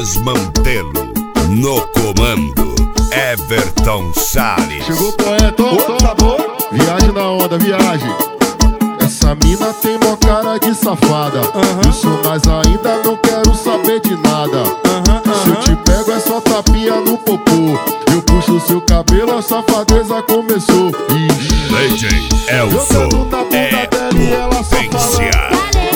Desmantelo no comando, Everton Salles. Chegou o poeta, viagem na onda, viagem. Essa mina tem mó cara de safada. Isso, mas ainda não quero saber de nada. Se eu te pego é só tapinha no popô. Eu puxo seu cabelo, a safadeza começou. DJ Elson é potência.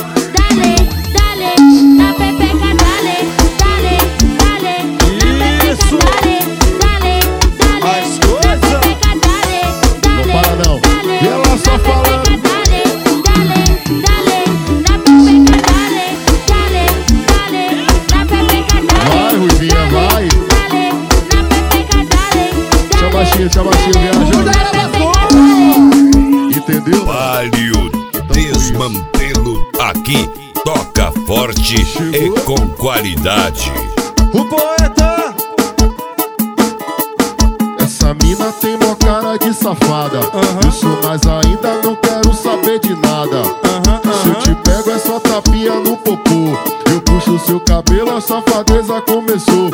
Chama viajando. Entendeu? Palio Desmantelo aqui toca forte e com qualidade. O poeta. Essa mina tem mó cara de safada. Isso, mas ainda não quero saber de nada. Se eu te pego é só tapinha no popô. Eu puxo seu cabelo, a safadeza começou.